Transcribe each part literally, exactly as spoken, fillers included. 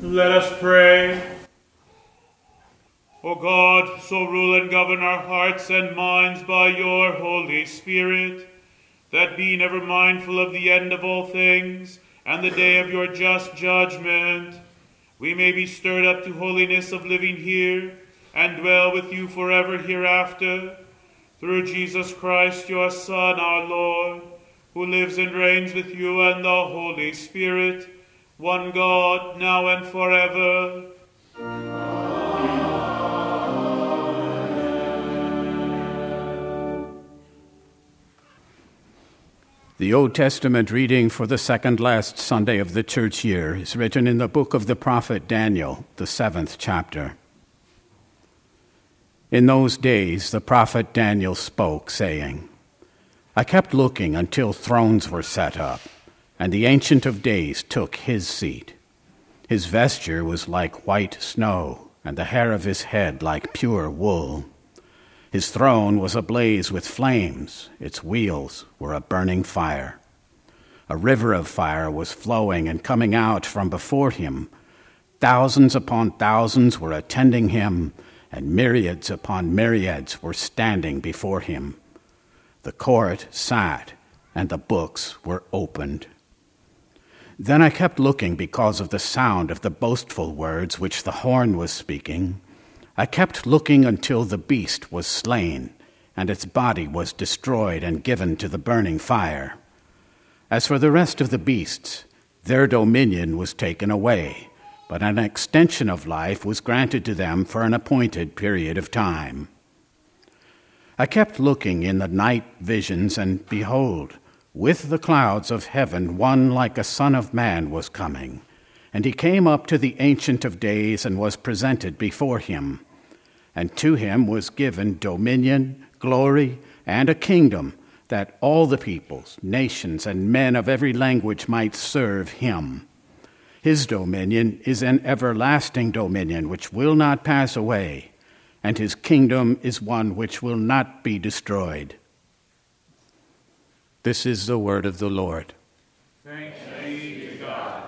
Let us pray. O God, so rule and govern our hearts and minds by your Holy Spirit, that being ever mindful of the end of all things and the day of your just judgment, we may be stirred up to holiness of living here and dwell with you forever hereafter, through Jesus Christ, your Son, our Lord, who lives and reigns with you and the Holy Spirit, one God, now and forever. The Old Testament reading for the second last Sunday of the church year is written in the book of the prophet Daniel, the seventh chapter. In those days the prophet Daniel spoke, saying, I kept looking until thrones were set up, and the Ancient of Days took his seat. His vesture was like white snow, and the hair of his head like pure wool. His throne was ablaze with flames. Its wheels were a burning fire. A river of fire was flowing and coming out from before him. Thousands upon thousands were attending him, and myriads upon myriads were standing before him. The court sat, and the books were opened. Then I kept looking because of the sound of the boastful words which the horn was speaking. I kept looking until the beast was slain, and its body was destroyed and given to the burning fire. As for the rest of the beasts, their dominion was taken away, but an extension of life was granted to them for an appointed period of time. I kept looking in the night visions, and behold, with the clouds of heaven one like a son of man was coming. And he came up to the Ancient of Days and was presented before him. And to him was given dominion, glory, and a kingdom, that all the peoples, nations, and men of every language might serve him. His dominion is an everlasting dominion which will not pass away, and his kingdom is one which will not be destroyed. This is the word of the Lord. Thanks be to God.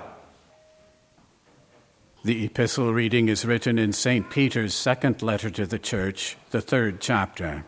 The epistle reading is written in Saint Peter's second letter to the church, the third chapter.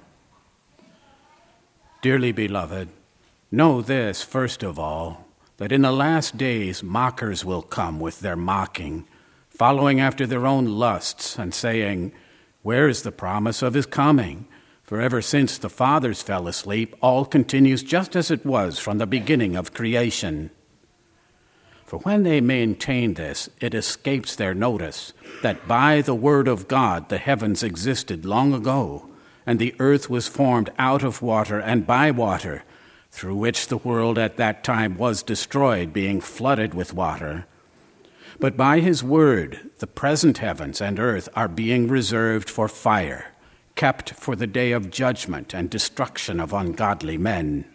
Dearly beloved, know this first of all, that in the last days mockers will come with their mocking, following after their own lusts and saying, where is the promise of his coming? For ever since the fathers fell asleep, all continues just as it was from the beginning of creation. For when they maintain this, it escapes their notice that by the word of God the heavens existed long ago, and the earth was formed out of water and by water, through which the world at that time was destroyed, being flooded with water. But by his word the present heavens and earth are being reserved for fire, kept for the day of judgment and destruction of ungodly men.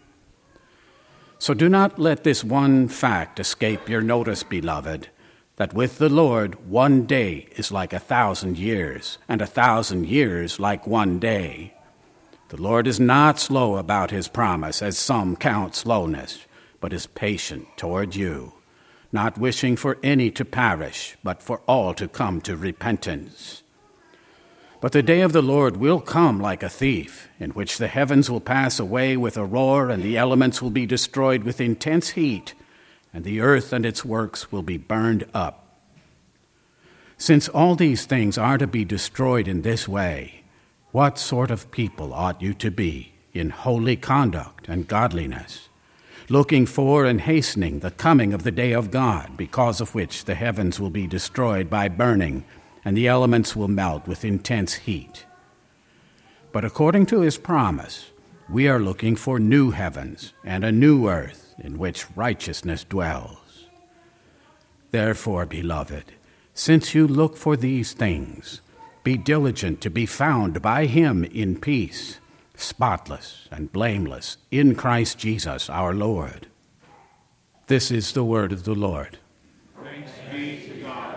So do not let this one fact escape your notice, beloved, that with the Lord one day is like a thousand years, and a thousand years like one day. The Lord is not slow about his promise, as some count slowness, but is patient toward you, not wishing for any to perish, but for all to come to repentance. But the day of the Lord will come like a thief, in which the heavens will pass away with a roar, and the elements will be destroyed with intense heat, and the earth and its works will be burned up. Since all these things are to be destroyed in this way, what sort of people ought you to be in holy conduct and godliness, looking for and hastening the coming of the day of God, because of which the heavens will be destroyed by burning, and the elements will melt with intense heat. But according to his promise, we are looking for new heavens and a new earth in which righteousness dwells. Therefore, beloved, since you look for these things, be diligent to be found by him in peace, spotless and blameless, in Christ Jesus our Lord. This is the word of the Lord. Thanks be to God.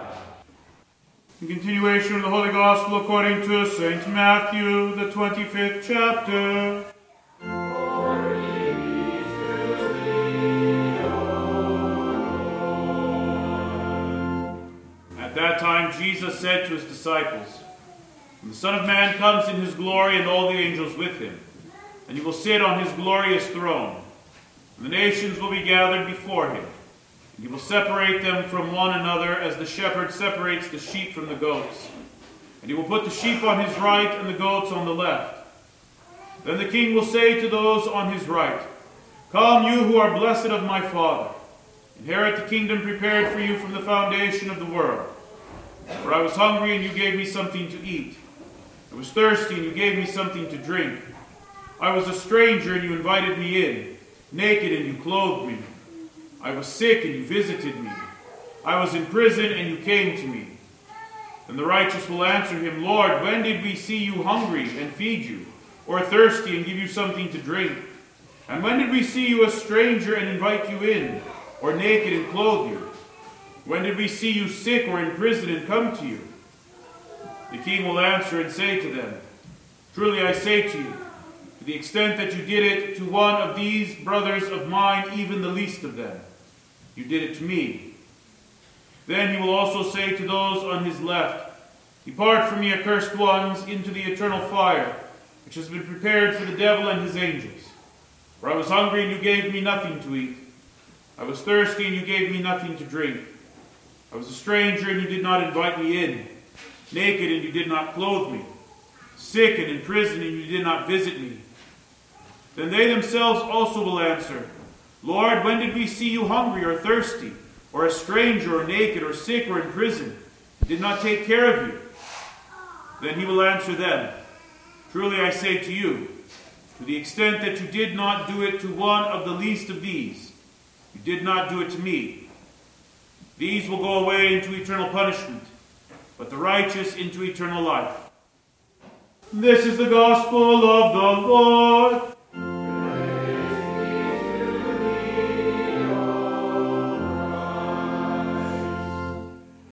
In continuation of the Holy Gospel according to Saint Matthew, the twenty-fifth chapter. Glory be to thee, O Lord. At that time Jesus said to his disciples, "When the Son of Man comes in his glory and all the angels with him, and he will sit on his glorious throne, and the nations will be gathered before him, and he will separate them from one another as the shepherd separates the sheep from the goats. And he will put the sheep on his right and the goats on the left. Then the king will say to those on his right, 'Come, you who are blessed of my Father, inherit the kingdom prepared for you from the foundation of the world. For I was hungry, and you gave me something to eat. I was thirsty, and you gave me something to drink. I was a stranger, and you invited me in. Naked, and you clothed me. I was sick, and you visited me. I was in prison, and you came to me.' And the righteous will answer him, 'Lord, when did we see you hungry and feed you, or thirsty and give you something to drink? And when did we see you a stranger and invite you in, or naked and clothe you? When did we see you sick or in prison and come to you?' The king will answer and say to them, 'Truly I say to you, to the extent that you did it to one of these brothers of mine, even the least of them, you did it to me.' Then he will also say to those on his left, 'Depart from me, accursed ones, into the eternal fire, which has been prepared for the devil and his angels. For I was hungry, and you gave me nothing to eat. I was thirsty, and you gave me nothing to drink. I was a stranger, and you did not invite me in. Naked, and you did not clothe me. Sick and in prison, and you did not visit me.' Then they themselves also will answer, 'Lord, when did we see you hungry or thirsty, or a stranger, or naked, or sick, or in prison, and did not take care of you?' Then he will answer them, 'Truly I say to you, to the extent that you did not do it to one of the least of these, you did not do it to me.' These will go away into eternal punishment, but the righteous into eternal life." This is the gospel of the Lord.